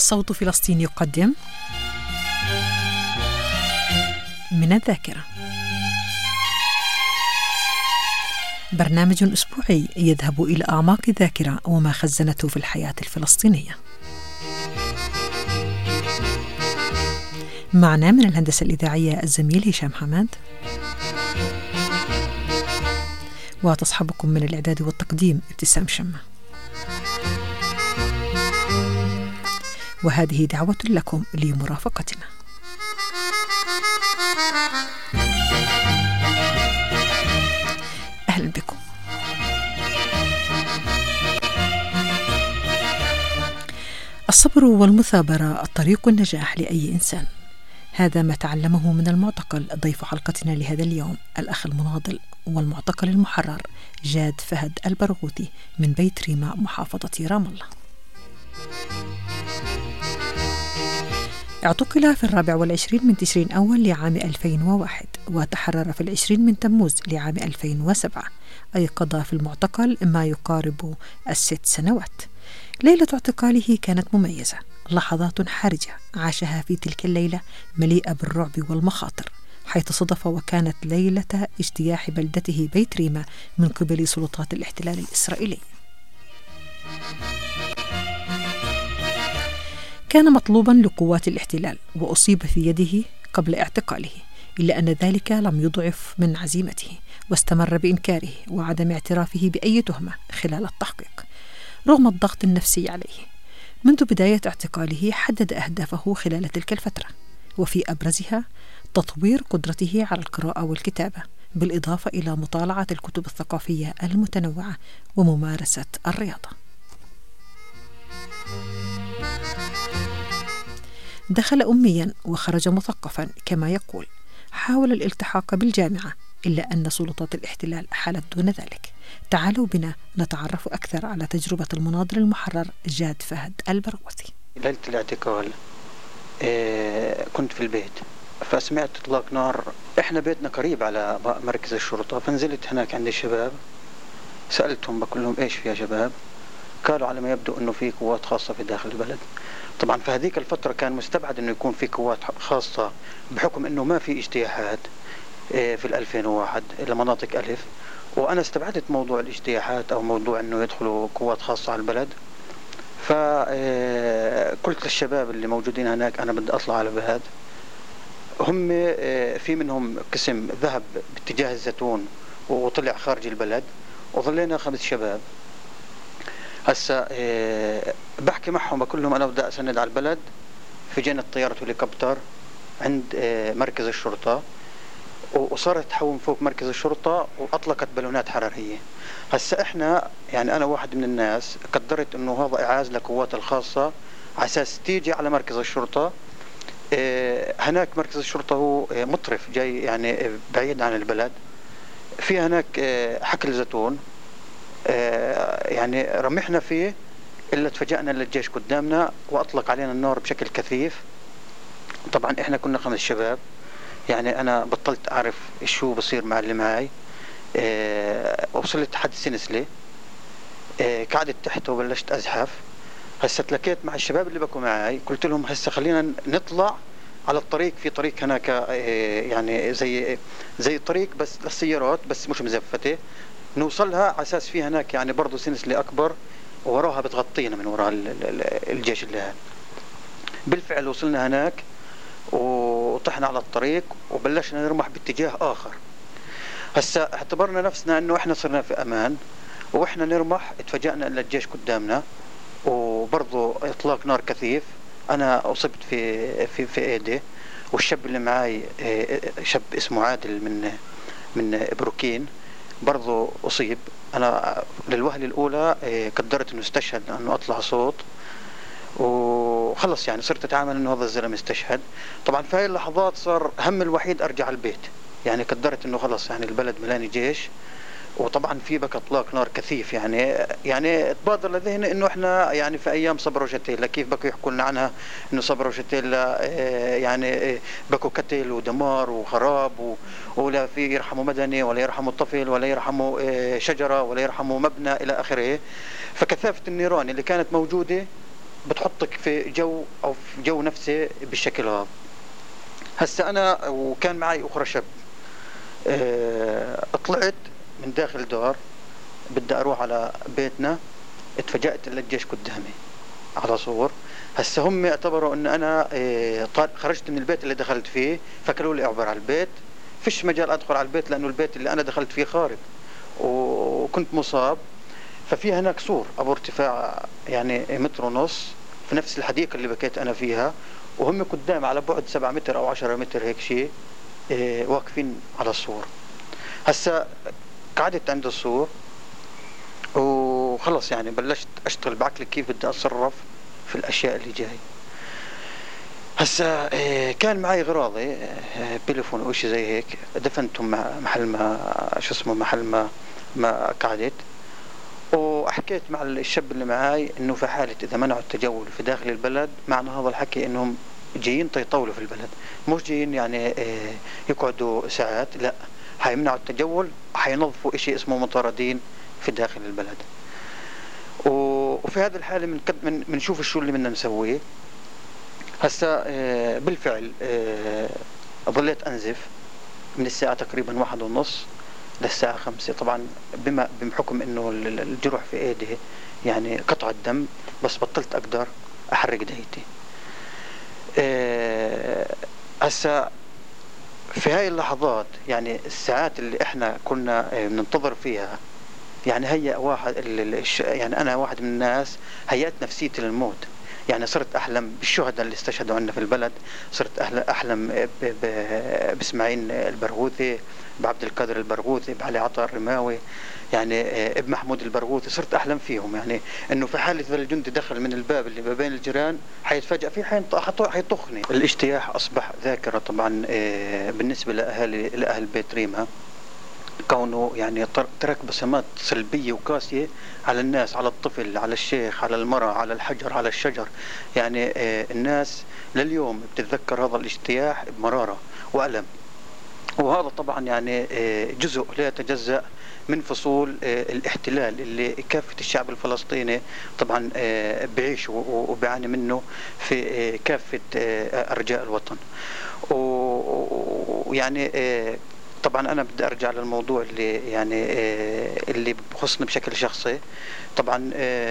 صوت فلسطين يقدم من الذاكرة، برنامج أسبوعي يذهب إلى أعماق الذاكرة وما خزنته في الحياة الفلسطينية. معنا من الهندسة الإذاعية الزميل هشام حماد، وتصحبكم من الإعداد والتقديم ابتسام شمة. وهذه دعوة لكم لمرافقتنا. أهلا بكم. الصبر والمثابرة طريق النجاح لأي إنسان، هذا ما تعلمه من المعتقل ضيف حلقتنا لهذا اليوم، الأخ المناضل والمعتقل المحرر جاد فهد البرغوثي من بيت ريما محافظة رام الله. اعتقل في 24 من تشرين أول لعام 2001 وتحرر في 20 من تموز لعام 2007، أي قضى في المعتقل ما يقارب 6 سنوات. ليلة اعتقاله كانت مميزة، لحظات حرجة عاشها في تلك الليلة مليئة بالرعب والمخاطر، حيث صدف وكانت ليلة اجتياح بلدته بيت ريما من قبل سلطات الاحتلال الإسرائيلي. كان مطلوبا لقوات الاحتلال وأصيب في يده قبل اعتقاله، إلا أن ذلك لم يضعف من عزيمته، واستمر بإنكاره وعدم اعترافه بأي تهمة خلال التحقيق رغم الضغط النفسي عليه. منذ بداية اعتقاله حدد أهدافه خلال تلك الفترة، وفي أبرزها تطوير قدرته على القراءة والكتابة، بالإضافة إلى مطالعة الكتب الثقافية المتنوعة وممارسة الرياضة. دخل أميا وخرج مثقفا كما يقول، حاول الالتحاق بالجامعة إلا أن سلطات الاحتلال حالت دون ذلك. تعالوا بنا نتعرف أكثر على تجربة المناضل المحرر جاد فهد البرغوثي. ليلة الاعتقال كنت في البيت، فسمعت إطلاق نار. إحنا بيتنا قريب على مركز الشرطة، فنزلت هناك عند الشباب، سألتهم بقول لهم إيش في يا شباب؟ قالوا على ما يبدو إنه في قوات خاصة في داخل البلد. طبعا في هذيك الفترة كان مستبعد إنه يكون في قوات خاصة بحكم إنه ما في اجتياحات في 2001 إلى مناطق ألف، وأنا استبعدت موضوع الاجتياحات أو موضوع إنه يدخلوا قوات خاصة على البلد. فقلت للشباب اللي موجودين هناك أنا بدي أطلع على بهاد. هم في منهم قسم ذهب باتجاه الزيتون وطلع خارج البلد، وظلينا 5 شباب. هسا بحكي معهم بقول لهم أنا بدي أسند على البلد. في جنة طيارة هليكوبتر عند مركز الشرطة، وصارت تحوم فوق مركز الشرطة وأطلقت بالونات حرارية. هسا إحنا يعني أنا واحد من الناس قدرت إنه هذا إعاز لقوات الخاصة على أساس تيجي على مركز الشرطة. هناك مركز الشرطة هو مطرف جاي يعني بعيد عن البلد، في هناك حقل زيتون، يعني رمحنا فيه إلا تفاجأنا للجيش قدامنا وأطلق علينا النار بشكل كثيف. طبعا إحنا كنا 5 شباب، يعني أنا بطلت أعرف شو بصير مع اللي معي. وصلت حد سنسلة، قعدت تحت وبلشت أزحف. هسا تلقيت مع الشباب اللي بكوا معي، قلت لهم هسا خلينا نطلع على الطريق، في طريق هناك يعني زي طريق بس للسيارات بس مش مزفتة، نوصلها على أساس في هناك يعني برضو سنسلة أكبر وراها بتغطينا من وراء الجيش اللي هان. بالفعل وصلنا هناك وطحنا على الطريق وبلشنا نرمح باتجاه آخر. هسا اعتبرنا نفسنا انه احنا صرنا في امان، واحنا نرمح اتفاجأنا ان الجيش قدامنا وبرضه اطلاق نار كثيف. انا اصبت في ايدي، والشاب اللي معي شاب اسمه عادل من بروكين برضه اصيب. انا للوهلة الاولى قدرت انه استشهد لانه اطلع صوت، وخلص يعني صرت اتعامل انه هذا الزلمه استشهد. طبعا في هاي اللحظات صار هم الوحيد ارجع البيت، يعني قدرت انه خلص يعني البلد ملاني جيش، وطبعا في بك اطلاق نار كثيف. يعني تبادر لذهني انه احنا يعني في ايام صبرا وشتيلا، كيف بكوا يحكوا لنا عنها انه صبرا وشتيلا يعني بكوا قتل ودمار وخراب، ولا في يرحموا مدني ولا يرحموا طفل ولا يرحموا شجره ولا يرحموا مبنى الى اخره. فكثافه النيران اللي كانت موجوده بتحطك في جو او في جو نفسي بالشكل هذا. هسا انا وكان معي اخرى شاب، طلعت من داخل دار بدي اروح على بيتنا، اتفاجأت ان الجيش قدامي على صور. هسا هم اعتبروا ان انا خرجت من البيت اللي دخلت فيه، فكروا لي اعبر على البيت، فيش مجال ادخل على البيت لانه البيت اللي انا دخلت فيه خارب وكنت مصاب. ففي هناك سور ابو ارتفاع يعني 1.5 متر في نفس الحديقه اللي بكيت انا فيها، وهم قدام على بعد 7 متر او 10 متر هيك شيء واقفين على السور. هسا قعدت عند السور وخلص يعني بلشت اشتغل بعقلي كيف بدي اتصرف في الاشياء اللي جاي. هسا كان معي غراضي تليفون او شيء زي هيك، دفنتهم محل ما شو اسمه محل ما قعدت، وحكيت مع الشاب اللي معاي انه في حاله اذا منعوا التجول في داخل البلد، معنى هذا الحكي انهم جايين يطولوا في البلد، مش جايين يعني يقعدوا ساعات، لا، حيمنعوا التجول، حينظفوا شيء اسمه مطاردين في داخل البلد. وفي هذه الحاله بنشوف شو اللي بدنا نسويه. هسا بالفعل ظليت انزف من الساعه تقريبا 1:30 للساعه 5، طبعا بحكم انه الجرح في ايدي يعني قطع الدم، بس بطلت اقدر احرك ديتي. هسا في هاي اللحظات يعني الساعات اللي احنا كنا بننتظر فيها، يعني هيأ واحد يعني انا واحد من الناس هيأت نفسيتي للموت. يعني صرت احلم بالشهداء اللي استشهدوا عندنا في البلد، صرت احلم باسماعيل البرغوثي، بعبد القادر البرغوثي، بعلي عطا الرماوي، يعني ابن محمود البرغوثي، صرت احلم فيهم، يعني انه في حاله اذا الجندي دخل من الباب اللي ما بين الجيران حيتفاجئ فيه، حيطخني. الاجتياح اصبح ذاكره طبعا بالنسبه لاهل بيت ريما، كونه يعني ترك بصمات سلبية وقاسية على الناس، على الطفل، على الشيخ، على المرأة، على الحجر، على الشجر. يعني الناس لليوم بتتذكر هذا الاجتياح بمرارة وألم، وهذا طبعا يعني جزء لا يتجزأ من فصول الاحتلال اللي كافة الشعب الفلسطيني طبعا بيعيش وبيعاني منه في كافة أرجاء الوطن. ويعني طبعا انا بدي ارجع للموضوع اللي يعني اللي بخصني بشكل شخصي. طبعا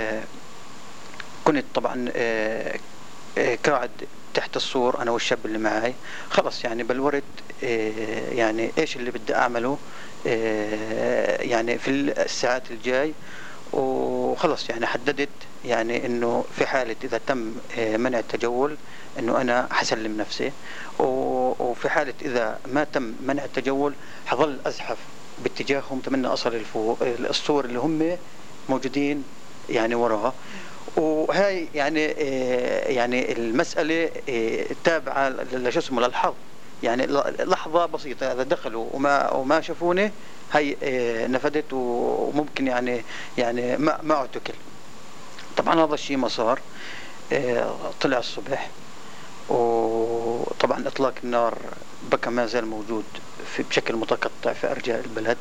كنت طبعا قاعد تحت السور انا والشاب اللي معي، خلص يعني بلورت يعني ايش اللي بدي اعمله يعني في الساعات الجاي، وخلص يعني حددت يعني انه في حالة اذا تم منع التجول انه انا حسلم نفسي، وفي حالة اذا ما تم منع التجول حظل ازحف باتجاههم تمنى اصل السور اللي هم موجودين يعني وراها. وهي يعني يعني المسألة تابعة لشو اسمه للحظ، يعني لحظة بسيطة اذا دخلوا وما شافوني هي نفدت، وممكن يعني ما اعتكل. طبعا هذا الشيء ما صار. طلع الصبح، وطبعا اطلاق النار بقى ما زال موجود بشكل متقطع في ارجاء البلد،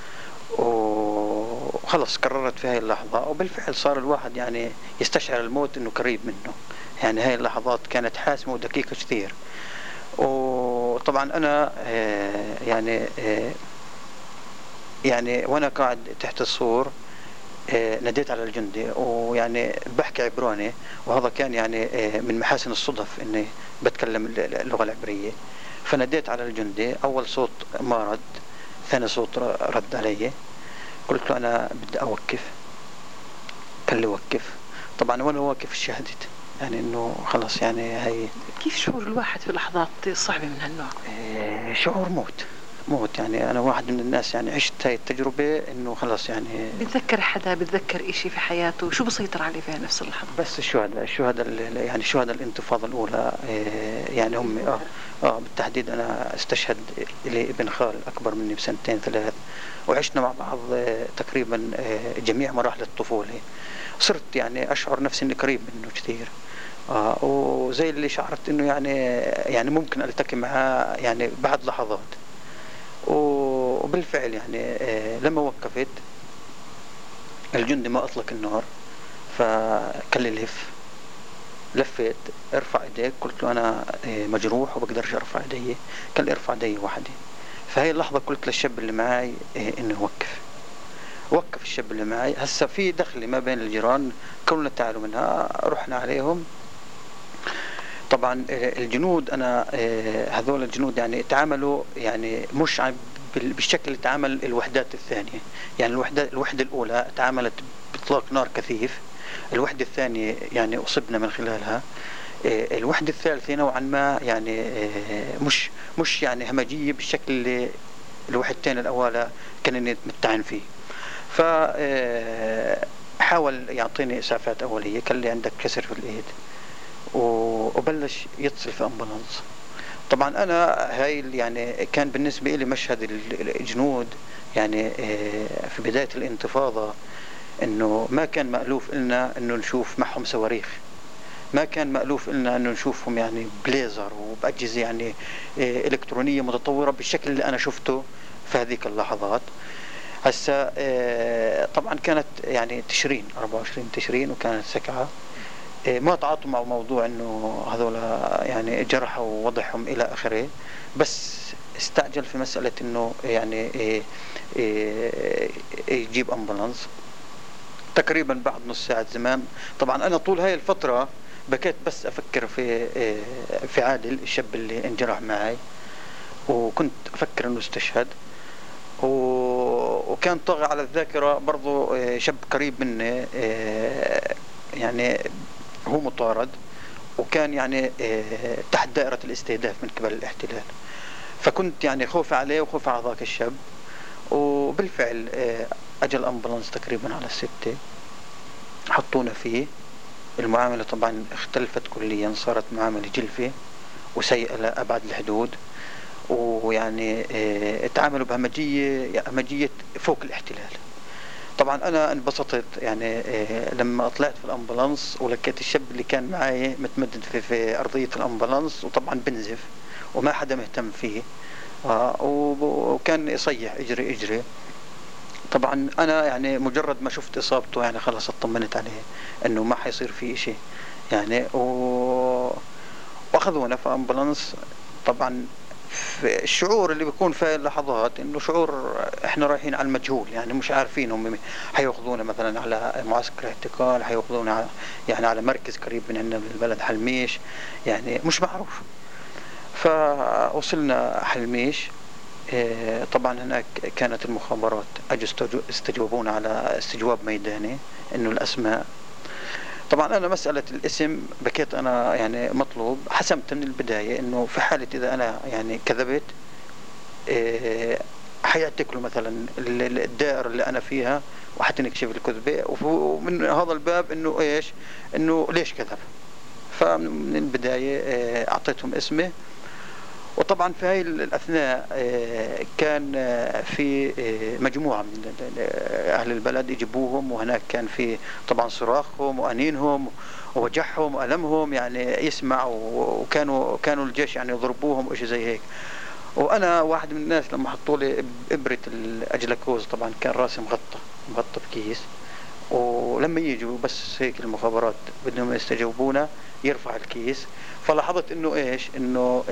وخلص قررت في هاي اللحظة، وبالفعل صار الواحد يعني يستشعر الموت انه قريب منه. يعني هاي اللحظات كانت حاسمة ودقيقة كثير. وطبعا انا يعني وانا قاعد تحت السور ناديت على الجندي، ويعني بحكي عبراني، وهذا كان يعني من محاسن الصدف اني بتكلم اللغة العبرية. فناديت على الجندي، اول صوت ما رد، ثاني صوت رد علي، قلت له انا بدي اوقف. قال لي وقف. طبعا وانا واقف شهدت يعني انه خلص يعني هي. كيف شعور الواحد في لحظات صعبة من هالنوع؟ شعور موت يعني انا واحد من الناس يعني عشت هاي التجربة انه خلص يعني. بتذكر حدا بتذكر اشي في حياته شو بسيطر عليه في نفس اللحظة؟ بس الشهداء يعني شهداء الانتفاضة الاولى يعني هم بالتحديد انا استشهد لي ابن خال اكبر مني بسنتين 3، وعشنا مع بعض تقريبا جميع مراحل الطفولة. صرت يعني اشعر نفسي اني قريب منه كثير، وزي اللي شعرت انه يعني ممكن التقي معاه يعني بعد لحظات. وبالفعل يعني لما وقفت الجندي ما اطلق النار، فكل الهف لفيت ارفع ايديك، قلت له انا مجروح وبقدرش ارفع ايدي، قال لي ارفع ايدي وحدي. فهي اللحظة قلت للشاب اللي معي انه وقف الشاب اللي معي. هسا في دخلة ما بين الجيران، قالوا تعالوا منها، رحنا عليهم. طبعا الجنود انا هذول الجنود يعني تعاملوا يعني مش بالشكل اللي تعامل الوحدات الثانية. يعني الوحدة الأولى تعاملت بإطلاق نار كثيف، الوحدة الثانية يعني أصبنا من خلالها، الوحدة الثالثة نوعا ما يعني مش يعني همجية بالشكل اللي الوحدتين الأولى كان يتمتعن فيه. فحاول يعطيني إسعافات أولية، قال لي عندك كسر في الإيد، وبلش يتصل في أمبولانس. طبعا أنا هاي يعني كان بالنسبة لي مشهد الجنود يعني في بداية الانتفاضة، إنه ما كان مألوف لنا إنه نشوف معهم صواريخ، ما كان مألوف لنا إنه نشوفهم يعني بليزر وبأجهزة يعني إلكترونية متطورة بالشكل اللي أنا شفته في هذيك اللحظات. هسا طبعا كانت يعني تشرين 24 تشرين، وكانت سكعة، ما تعاطوا مع موضوع انه هذول يعني جرحوا ووضعهم الى اخره، بس استعجل في مسألة انه يعني يجيب امبولانس. تقريبا بعد نص ساعة زمان. طبعا انا طول هاي الفترة بكيت بس افكر في عادل الشاب اللي انجرح معي، وكنت افكر انه استشهد. وكان طاغي على الذاكرة برضو شاب قريب مني يعني هو مطارد، وكان يعني تحت دائرة الاستهداف من قبل الاحتلال. فكنت يعني خوفي عليه وخوفي على ذاك الشاب. وبالفعل أجى الأمبولانس تقريبا على 6، حطونا فيه. المعاملة طبعا اختلفت كليا، صارت معاملة جلفة وسيئة لأبعد الحدود، ويعني تعاملوا بهمجية فوق الاحتلال. طبعا انا انبسطت يعني لما طلعت في الامبولانس ولقيت الشاب اللي كان معي متمدد في ارضية الامبولانس، وطبعا بنزف وما حدا مهتم فيه، وكان يصيح اجري اجري. طبعا انا يعني مجرد ما شفت اصابته يعني خلاص اطمنت عليه انه ما حيصير فيه شيء يعني. واخذونا في امبولانس. طبعا الشعور اللي بيكون في اللحظات انه شعور احنا رايحين على المجهول، يعني مش عارفين هم حياخذونا مثلا على معسكر اعتقال، حياخذونا يعني على مركز قريب من عندنا بالبلد حلميش، يعني مش معروف. فوصلنا حلميش. طبعا هناك كانت المخابرات اجوا استجوبونا على استجواب ميداني انه الاسماء. طبعا انا مسألة الاسم بكيت انا يعني مطلوب، حسمت من البداية انه في حالة اذا انا يعني كذبت حيعتقلوا مثلا الدائرة اللي انا فيها وحتنكشف الكذبة، ومن هذا الباب انه ايش، انه ليش كذب. فمن البداية اعطيتهم اسمي. وطبعا في هاي الأثناء كان في مجموعة من أهل البلد يجيبوهم، وهناك كان في طبعا صراخهم وأنينهم ووجعهم وألمهم يعني يسمع، وكانوا الجيش يعني يضربوهم وإشي زي هيك. وأنا واحد من الناس لما حطوا لي إبرة الأجلكوز، طبعا كان راسي مغطى بكيس، ولما يجوا بس هيك المخابرات بدهم يستجوبونا يرفع الكيس، فلاحظت انه ايش، انه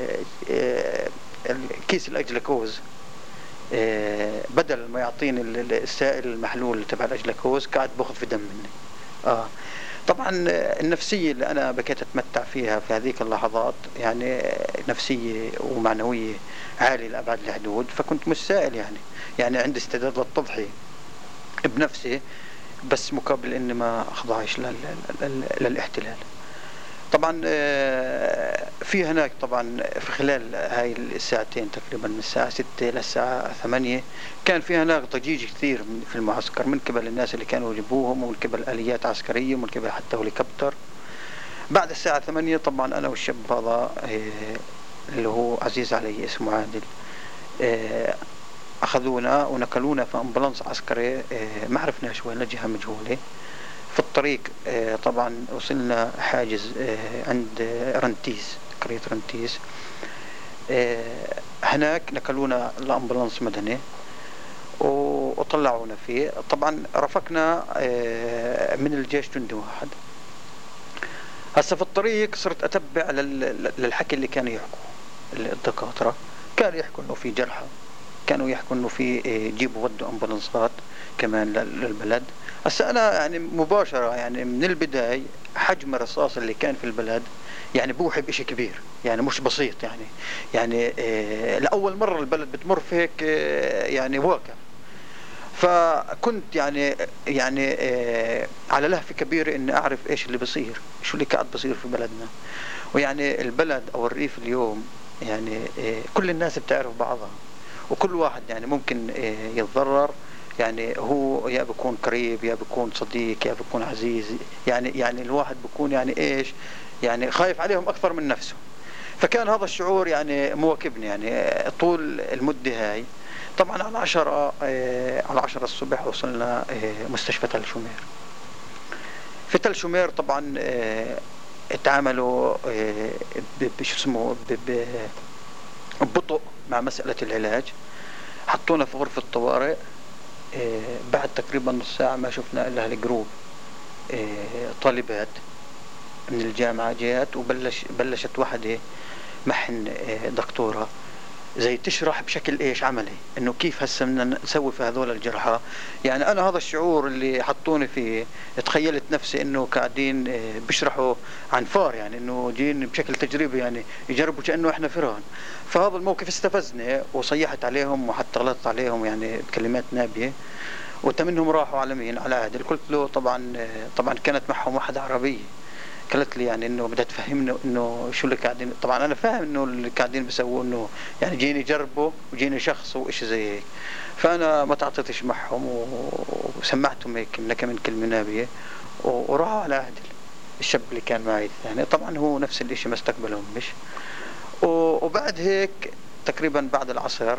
الكيس الاجلكوز بدل ما يعطيني السائل المحلول تبع الاجلكوز قاعد باخذ في دم مني. طبعا النفسية اللي انا بكيت اتمتع فيها في هذيك اللحظات يعني نفسية ومعنوية عالية لأبعد الحدود. فكنت مش سائل يعني عندي استعداد للتضحية بنفسي، بس مقابل اني ما اخضعش للاحتلال. طبعا في هناك طبعا في خلال هاي الساعتين تقريبا من الساعة 6 للساعة 8 كان في هناك ضجيج كثير في المعسكر من قبل الناس اللي كانوا يجيبوهم، ومن قبل آليات عسكرية، ومن قبل حتى هليكوبتر. بعد الساعة 8 طبعا أنا والشاب هذا اللي هو عزيز علي اسمه عادل أخذونا ونقلونا في أمبولانس عسكري، ما عرفناش وين، جهة مجهولة. في الطريق طبعا وصلنا حاجز عند رنتيس، قرية رنتيس. هناك نقلونا لأمبولانس مدني وطلعونا فيه. طبعا رافقنا من الجيش جندي واحد. هسه في الطريق صرت أتبع للحكي اللي كانوا يحكوا الدكاترة. كانوا يحكوا إنه في جرحى، كانوا يحكوا إنه في جيبوا ودوا أمبولانسات كمان للبلد. هسه أنا يعني مباشرة يعني من البداية حجم الرصاص اللي كان في البلد يعني بوحي بشيء كبير، يعني مش بسيط، يعني لأول مرة البلد بتمر في هيك يعني واقع. فكنت يعني على لهفة كبيرة إني أعرف إيش اللي بصير، شو اللي قاعد بصير في بلدنا. ويعني البلد أو الريف اليوم يعني كل الناس بتعرف بعضها، وكل واحد يعني ممكن يتضرر، يعني هو يا بيكون قريب يا بيكون صديق يا بيكون عزيز، يعني الواحد بيكون يعني إيش يعني خايف عليهم أكثر من نفسه. فكان هذا الشعور يعني مواكبني يعني طول المدة هاي. طبعا على 10 الصبح وصلنا مستشفى تل شومير. في تل شومير طبعا اتعاملوا بشو اسمه ببطء مع مسألة العلاج. حطونا في غرفة طوارئ. بعد تقريبا نص ساعة ما شفنا إلا هالجروب طالبات من الجامعة جات وبلشت وحدة محن دكتورة زي تشرح بشكل ايش عملي انه كيف هسه بدنا نسوي في هذول الجرحى. يعني انا هذا الشعور اللي حطوني فيه تخيلت نفسي انه قاعدين بيشرحوا عن فار، يعني انه جايين بشكل تجريبي يعني يجربوا كأنه احنا فئران. فهذا الموقف استفزني وصيحت عليهم وحتى غلطت عليهم يعني بكلمات نابية. وتمنهم راحوا على مين؟ على عادل. قلت له طبعا كانت معهم واحدة عربية، قالت لي يعني انه بدها تفهمنا انه شو اللي قاعدين. طبعا انا فاهم انه اللي قاعدين بيسووا انه يعني جيني يجربوا وجيني شخصوا وإشي زي هيك. فانا ما تعاطيتش معهم وسمعتهم هيك من كلمه نابيه وراحوا على عادل الشاب اللي كان معي الثاني. طبعا هو نفس الإشي ما استقبلهم مش. وبعد هيك تقريبا بعد العصر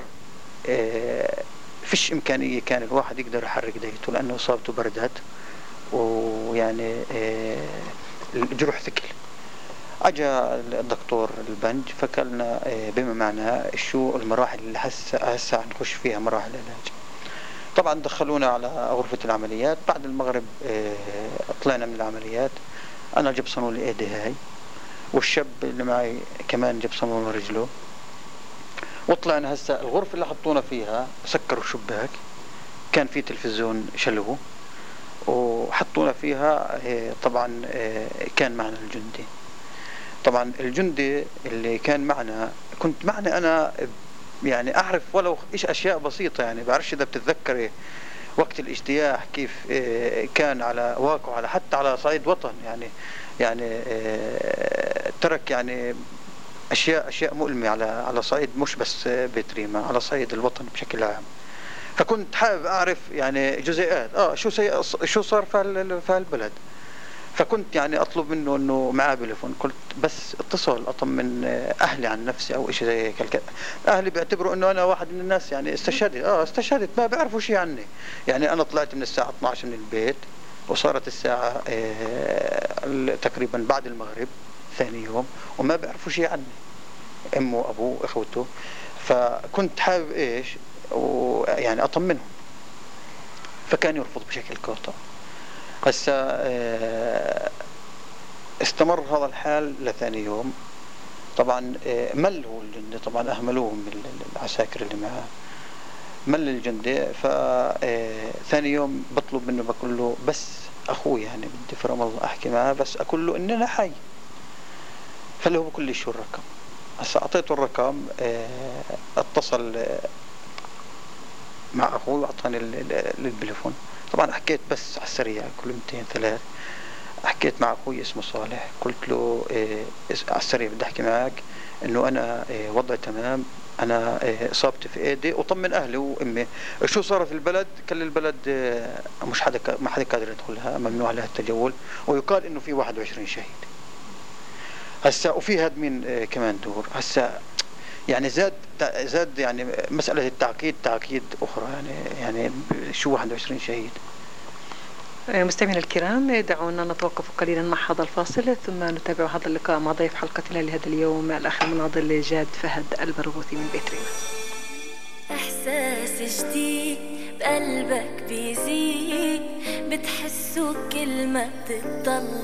فيش امكانيه كان الواحد يقدر يحرك ديته لانه اصابته بردت ويعني الجروح ثقل. اجى الدكتور البنج فكرنا بما معناه شو المراحل اللي هسه نخش فيها مراحل العلاج. طبعا دخلونا على غرفة العمليات. بعد المغرب طلعنا من العمليات. انا جبصنوا لي ايدي هاي والشاب اللي معي كمان جبصنوا له رجله. وطلعنا هسه الغرفة اللي حطونا فيها سكروا الشباك، كان في تلفزيون شلوه وحطونا فيها. طبعا كان معنا الجندي. طبعا الجندي اللي كان معنا كنت معنا انا يعني اعرف ولو ايش اشياء بسيطة، يعني بعرفش اذا بتتذكري وقت الاجتياح كيف كان على واقعه على حتى على صعيد وطن، يعني ترك يعني اشياء مؤلمة على صعيد مش بس بيت ريما، على صعيد الوطن بشكل عام. فكنت حابب اعرف يعني جزئيات شو صار في البلد. فكنت يعني اطلب منه انه معاه بليفون. قلت بس اتصل اطمن اهلي عن نفسي او شيء زي هيك. اهلي بيعتبروا انه انا واحد من الناس يعني استشهدت ما بيعرفوا شيء عني. يعني انا طلعت من الساعه 12 من البيت وصارت الساعه تقريبا بعد المغرب ثاني يوم وما بيعرفوا شيء عني، امه وابوه واخوته. فكنت حابب ايش ويعني اطمنهم. فكان يرفض بشكل قاطع. هسه استمر هذا الحال لثاني يوم. طبعا مل هو الجندي، طبعا اهملوهم من العساكر اللي معاه، مل الجندي. فثاني يوم بطلب منه بقول له بس اخوي يعني بدي في رمضان احكي معاه بس اقول له اننا حي. فاللي هو بقول لي شو الرقم. هسه اعطيته الرقم. اتصل مع اخوي واعطاني البليفون. طبعا حكيت بس على السريع كل 200 3. حكيت مع اخوي اسمه صالح، قلت له على السريع بدي احكي معك انه انا وضعي تمام، انا اصابتي في ايدي، وطمن اهلي وامي شو صار في البلد. كل البلد ما حدا قادر يدخلها، ممنوع لها التجول، ويقال انه في 21 شهيد. هسه وفي هادمين كمان دور. هسه يعني زاد يعني مسألة التعقيد تعقيد أخرى. يعني شو 21 شهيد. مستمعينا الكرام دعونا نتوقف قليلا مع هذا الفاصل ثم نتابع هذا اللقاء مع ضيف حلقتنا لهذا اليوم الأخ المناضل جاد فهد البرغوثي من بيت ريما. إحساس جديد بقلبك بيزيد بتحسه كل ما بتضل